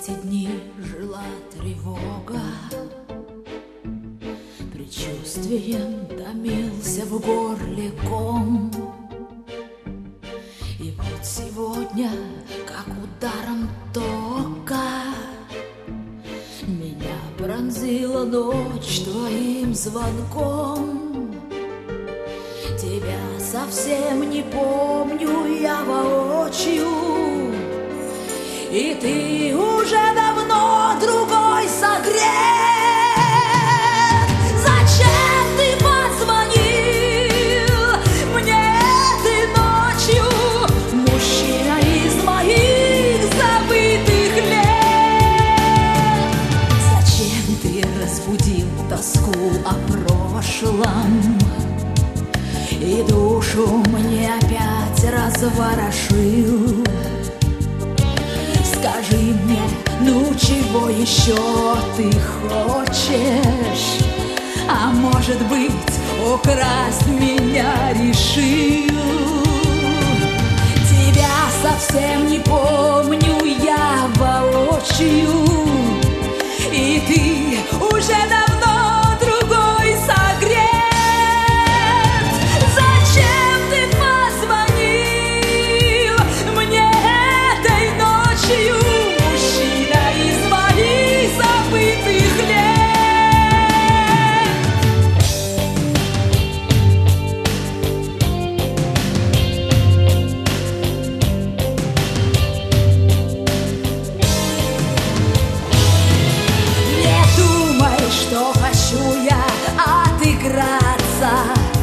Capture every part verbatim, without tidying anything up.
эти дни жила тревога, предчувствием томился в горле ком. И вот сегодня, как ударом тока, меня пронзила ночь твоим звонком. Тебя совсем не помню я воочию, и ты уже давно другой согрет. Зачем ты позвонил мне этой ночью, мужчина из моих забытых лет? Зачем ты разбудил тоску о прошлом и душу мне опять разворошил? Скажи мне, ну чего еще ты хочешь? А может быть, украсть меня решил? Тебя совсем не помню я воочию, и ты уже давно другой согрет. Зачем ты позвонил мне этой ночью, мужчина из моих забытых лет? Не думай, что хочу я отыграться,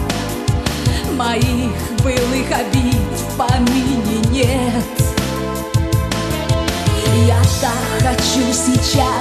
моих былых обид в помине нет. Я так хочу сейчас